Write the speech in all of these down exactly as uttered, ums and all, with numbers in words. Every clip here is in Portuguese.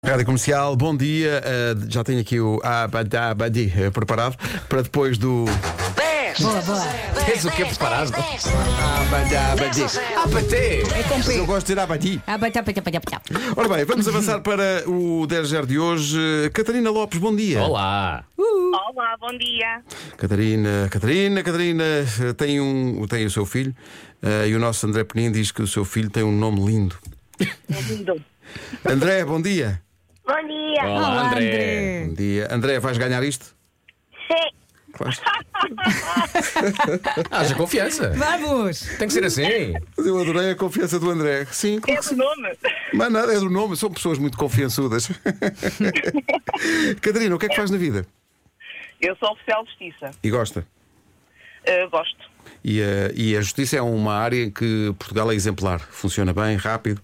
Rádio Comercial, bom dia. Uh, já tenho aqui o Abadabadi uh, preparado para depois do. dez! Boa, boa. Tens o que preparado? Abadabadi. Abatê! É com Mas eu P. gosto de dizer Abadi. Ah, bata, bata, bata, bata. Ora bem, vamos avançar para o dez zero de hoje. Catarina Lopes, bom dia. Olá! Olá, bom dia. Catarina, Catarina, Catarina uh, tem, um, tem o seu filho uh, e o nosso André Penin diz que o seu filho tem um nome lindo. Lindo. André, bom dia. Bom dia. Olá, Olá, André! André. Bom dia. André, vais ganhar isto? Sim. Vais. Haja confiança! Vamos! Tem que ser assim! Mas eu adorei a confiança do André. Sim, claro É que o sim. nome. Mas nada, é do nome, são pessoas muito confiançudas. Catarina, o que é que faz na vida? Eu sou oficial de justiça. E gosta? Uh, gosto. E a, e a justiça é uma área em que Portugal é exemplar. Funciona bem, rápido.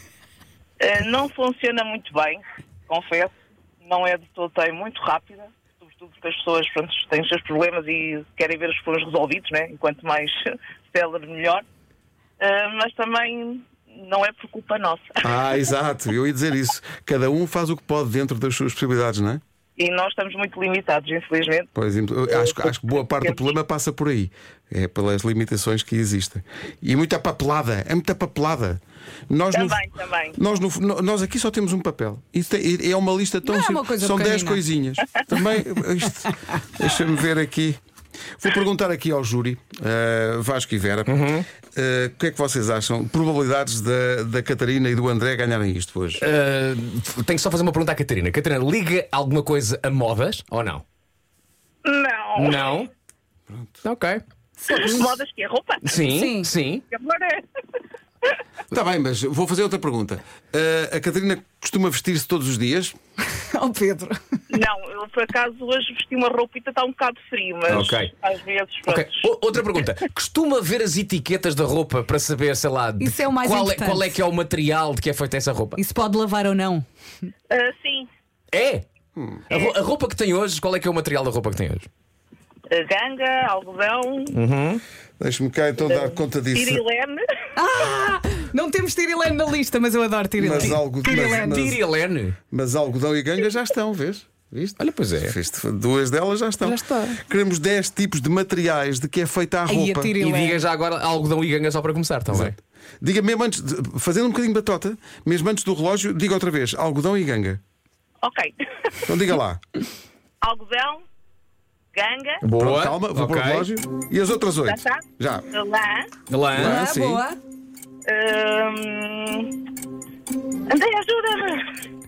Uh, não funciona muito bem, confesso. Não é de todo bem, muito rápida. Sobretudo porque as pessoas, pronto, têm os seus problemas e querem ver os problemas resolvidos, né? Enquanto mais célere, melhor. Uh, mas também não é por culpa nossa. Ah, exato, eu ia dizer isso. Cada um faz o que pode dentro das suas possibilidades, não é? E nós estamos muito limitados, infelizmente. Por exemplo, eu acho, acho que boa parte do problema passa por aí. É pelas limitações que existem. E muita papelada, é muita papelada. Nós, Também, no, também. Nós, no, nós aqui só temos um papel. Isso tem- é uma lista tão Não é simples. uma coisa São dez pequenina. coisinhas. Também, isto, deixa-me ver aqui. Vou perguntar aqui ao júri, uh, Vasco e Vera, uh, o que é que vocês acham? Probabilidades da, da Catarina e do André ganharem isto hoje? Uh, tenho que só fazer uma pergunta à Catarina. Catarina, liga alguma coisa a modas ou não? Não. Não? Ok. Modas que é roupa? Sim, Sim. sim. Agora é. Está bem, mas vou fazer outra pergunta. Uh, a Catarina costuma vestir-se todos os dias? Oh, Pedro. Não, eu por acaso hoje vesti uma roupita, está um bocado frio, mas Ok. às vezes pronto. Ok. O- outra pergunta. Costuma ver as etiquetas da roupa para saber, sei lá, de Isso é o mais qual, é, importante. qual é que é o material de que é feita essa roupa? Isso pode lavar ou não? Ah, sim, É? A, ro- a roupa que tem hoje, qual é que é o material da roupa que tem hoje? ah, ganga, algodão, Deixe-me cá então dar conta disso. tirilene. Ah! Não temos tirilene na lista, mas eu adoro tirilene. Mas algo- Tirilene. mas- Tirilene. Mas algodão e ganga já estão, vês? Viste? Olha, pois é. Viste? Duas delas já estão. Já está. Queremos dez tipos de materiais de que é feita a Aí, a roupa. tiri- E Tirilene. diga já agora algodão e ganga só para começar também. Diga mesmo antes, de- fazendo um bocadinho de batota, mesmo antes do relógio, diga outra vez: algodão e ganga. Ok. Então diga lá. Algodão, ganga, Boa. Pronto, calma, vou Ok. para o relógio. E as outras já oito? está? Já. Lã, Lã. Lã. Ah, sim. boa. hum... André, ajuda-me.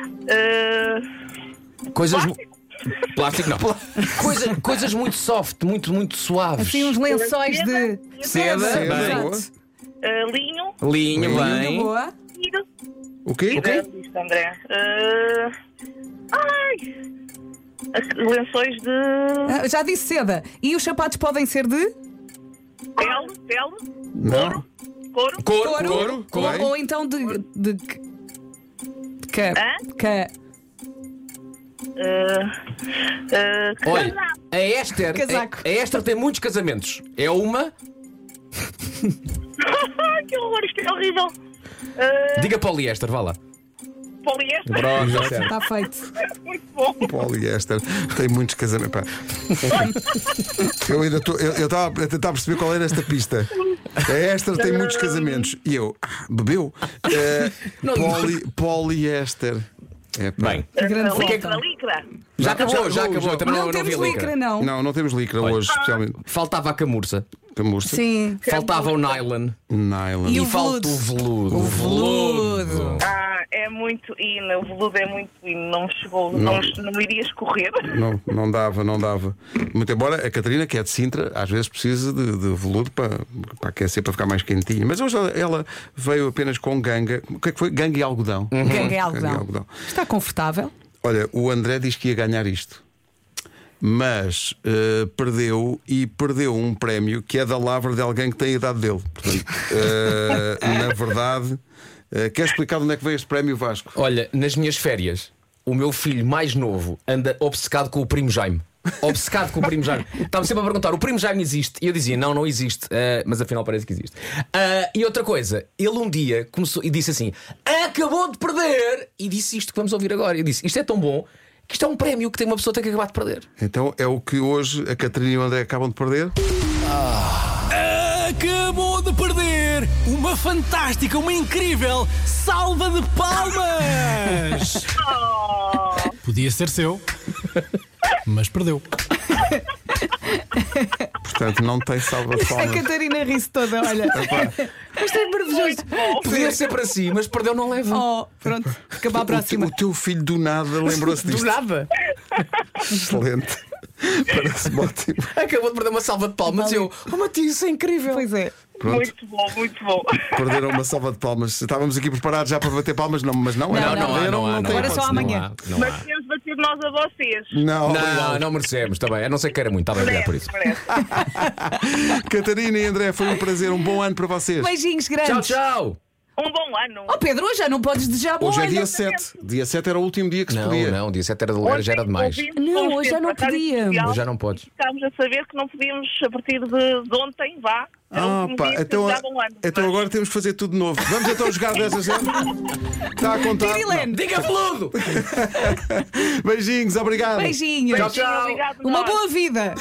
Ah, Coisas. mu- Plástico não. Coisa- coisas muito soft, muito, muito suaves. Assim uns lençóis de Seda, Seda, bem. boa. ah, linho, Linha, Linha, bem. boa. tiro. O quê? O quê? Isto, André. Ah, ai! Lençóis de Ah, já disse seda. E os sapatos podem ser de pele, pele, Não. couro. Couro, couro, couro, ou, bem. ou então de. de, de ca, Hã? ca, Ah, ah, Olha, casaco. a Esther, Casaco. a, a Esther tem muitos casamentos. É uma. Ai, que horror, isto é horrível. Ah, Diga poliéster, vá lá. poliéster. Pronto, está certo. está feito. Muito bom. Poliéster. Tem muitos casamentos. Pá. Eu ainda estou. Eu estava a tentar perceber qual era esta pista. A Esther tem muitos casamentos. E eu, ah, bebeu? Eh, poli, poliéster. É, pá. Bem, Grande Ah, volta. licra, licra. já acabou, já já- acabou. já- Também Não, não, não vi temos a licra, licra. não. Não, não temos licra hoje, especialmente. Faltava a camurça. Camurça. Sim. Faltava o nylon. Nylon. E E o falta o veludo. O veludo. Ah, é muito hino. O veludo é muito hino. Não me chegou, não, não, me iria escorrer. Não, não dava, não dava. Muito embora a Catarina, que é de Sintra, às vezes precisa de, de veludo para, para aquecer, para ficar mais quentinha. Mas hoje ela, ela veio apenas com ganga. O que é que foi? Ganga e algodão. Ganga e Ganga e algodão. algodão. Está confortável? Olha, o André diz que ia ganhar isto, mas eh, perdeu e perdeu um prémio que é da lavra de alguém que tem a idade dele. Portanto, eh, na verdade, eh, quer explicar de onde é que veio este prémio, Vasco? Olha, nas minhas férias, o meu filho mais novo anda obcecado com o primo Jaime. Obcecado com o primo Jaime. Estava sempre a perguntar: o primo Jaime existe? E eu dizia: não, não existe. Uh, mas afinal parece que existe. Uh, e outra coisa, ele um dia começou e disse assim: acabou de perder! E disse isto que vamos ouvir agora. Eu disse: isto é tão bom que isto é um prémio que tem uma pessoa que tem que acabar de perder. Então é o que hoje a Catarina e o André acabam de perder? Ah. Acabou de perder uma fantástica, uma incrível salva de palmas! Oh. Podia ser seu, mas perdeu. Portanto, não tem salva de A palmas. Catarina ri-se toda, olha. Isto é maravilhoso. Podia ser para si, mas perdeu, não leva. Oh, pronto, acaba a O, te- próxima. o teu filho do nada lembrou-se disto. Do nada. Excelente. Parece-me ótimo. Acabou de perder uma salva de palmas. E eu, oh Matias, isso é incrível. Pois é. Pronto, Muito bom, muito bom. perderam uma salva de palmas. Estávamos aqui preparados já para bater palmas, não, mas não, Não, não, não, não, não, não há, não tem Agora só hipótese. amanhã. Não há, não Mas há. temos bater nós a vocês. Não, Não, não merecemos também. A não ser que queira muito. Está bem, obrigado por isso. Merece, merece. Catarina e André, foi um prazer, um bom ano para vocês. Beijinhos grandes. Tchau, tchau. Um bom ano. Oh Pedro, hoje já não podes desejar bom Hoje é ano. dia sete. Dia sete era o último dia que se Não, podia. não, dia sete era de ler, já era demais. Não, hoje já não podíamos. Hoje já não podes. Ficámos a saber que não podíamos, a partir de, de ontem, vá. Era o Ah, último pá, dia que então, dava um ano. então Mas- agora temos que fazer tudo de novo. Vamos então jogar dez a zero? Está a contar? Tirilene. Diga veludo! Não. Beijinhos, obrigado. Beijinhos. Tchau, tchau. Obrigado, Uma nós. boa vida.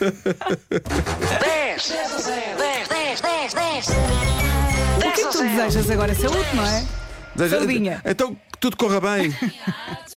dez, dez, dez, dez, dez. O que é que tu desejas agora? Saúde, não é? Deseja- Saudinha. Então que tudo corra bem.